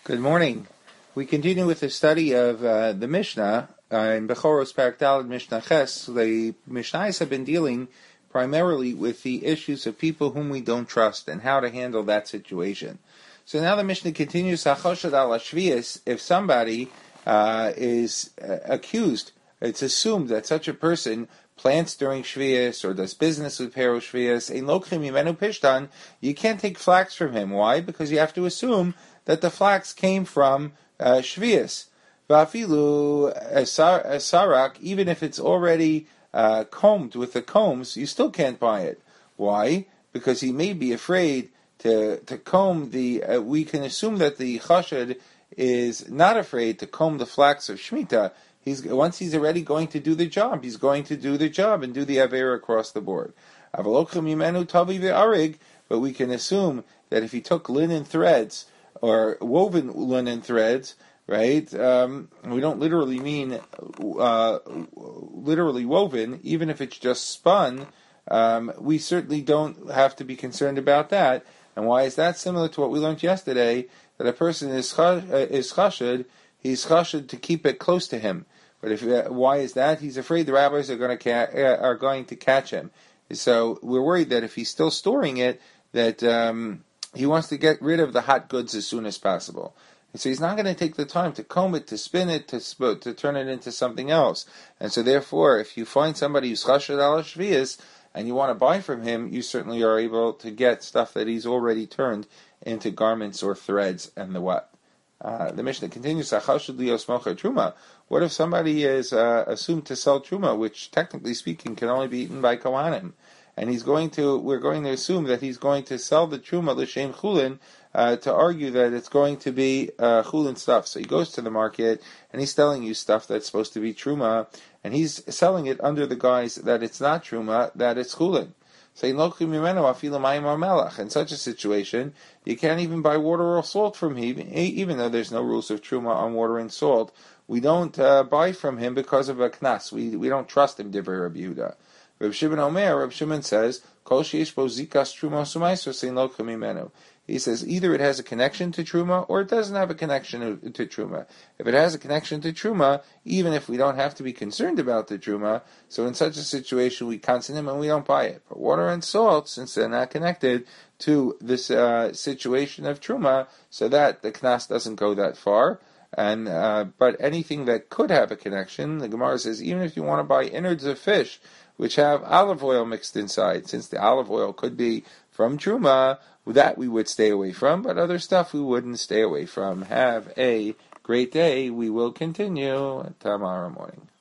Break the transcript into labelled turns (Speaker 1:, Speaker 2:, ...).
Speaker 1: Good morning. We continue with the study of the Mishnah in Bechoros Parak Daled Mishnah Ches. The Mishnahs have been dealing primarily with the issues of people whom we don't trust and how to handle that situation. So now the Mishnah continues, Hachoshad ala Shvius, if somebody is accused, it's assumed that such a person plants during Shvius or does business with Pero Shvius, ein lokchim mimenu pishtan, you can't take flax from him. Why? Because you have to assume that the flax came from Shvius. Va'afilu sarak, even if it's already combed with the combs, you still can't buy it. Why? Because he may be afraid to comb the... we can assume that the chashad is not afraid to comb the flax of Shemitah. Once he's already going to do the job, he's going to do the job and do the Avera across the board. But we can assume that if he took linen threads, or woven linen threads, right? We don't literally mean literally woven, even if it's just spun. We certainly don't have to be concerned about that. And why is that? Similar to what we learned yesterday, that a person is chashad, he's chashad to keep it close to him. But why is that? He's afraid the rabbis are going to catch him. So we're worried that if he's still storing it, that he wants to get rid of the hot goods as soon as possible. And so he's not going to take the time to comb it, to spin it, to turn it into something else. And so therefore, if you find somebody who's chashad al shvius and you want to buy from him, you certainly are able to get stuff that he's already turned into garments or threads and the what. The Mishnah continues, truma. What if somebody is assumed to sell truma, which technically speaking can only be eaten by kohanim? And we're going to assume that he's going to sell the truma l'shem chulin, to argue that it's going to be chulin stuff. So he goes to the market and he's selling you stuff that's supposed to be truma, and he's selling it under the guise that it's not truma, that it's chulin. So in such a situation, you can't even buy water or salt from him, even though there's no rules of truma on water and salt. We don't buy from him because of a knas. We don't trust him, Divrei Rabbi Yehuda. Reb Shimon says, Kol sheish bo zikas truma sumayso sein lo kamimenu. He says either it has a connection to truma or it doesn't have a connection to truma. If it has a connection to truma, even if we don't have to be concerned about the truma, so in such a situation we cancel him and we don't buy it. But water and salt, since they're not connected to this situation of truma, so that the knas doesn't go that far. And but anything that could have a connection, the Gemara says, even if you want to buy innards of fish which have olive oil mixed inside, since the olive oil could be from truma, that we would stay away from, but other stuff we wouldn't stay away from. Have a great day. We will continue tomorrow morning.